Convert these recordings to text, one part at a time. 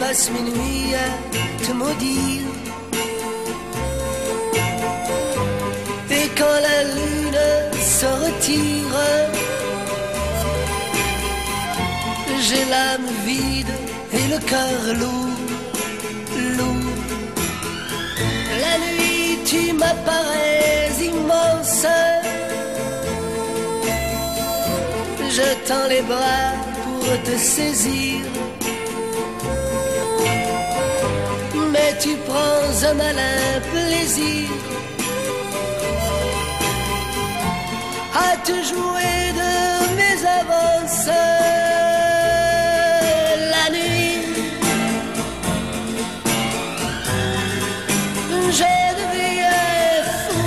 passe mes nuits à te maudire. Et quand la lune se retire, j'ai l'âme vide et le cœur lourd, lourd. La nuit tu m'apparais immense, je tends les bras pour te saisir, mais tu prends un malin plaisir à te jouer de mes avances. La nuit, je deviens fou,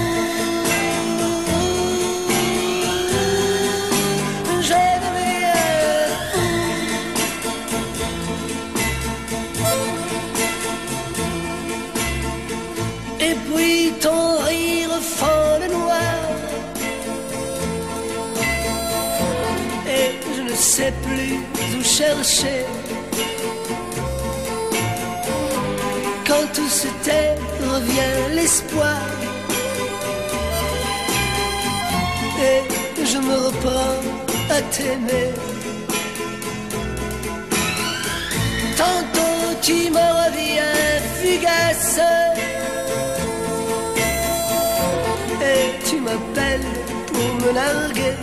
je deviens fou. Et puis ton rire fend le noir, et je ne sais plus où chercher. Quand tout se tait, revient l'espoir, et je me reprends à t'aimer. Tantôt tu me reviens fugace, et tu m'appelles pour me larguer.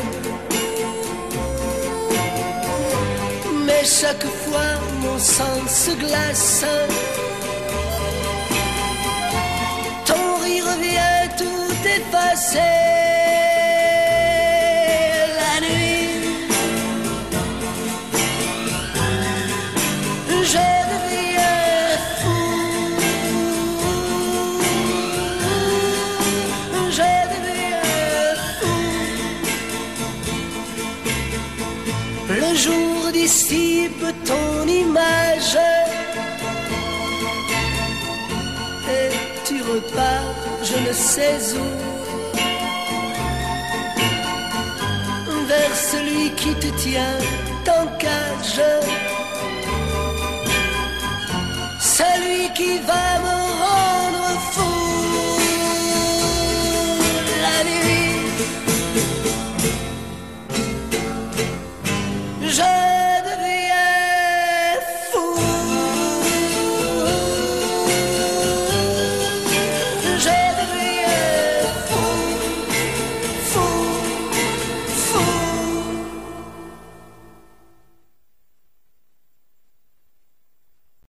Mais chaque fois mon sang se glace, ton rire vient tout effacer. La nuit, je deviens fou, je deviens fou. Le jour dissipe ton image et tu repars je ne sais où, vers celui qui te tient en cage, celui qui va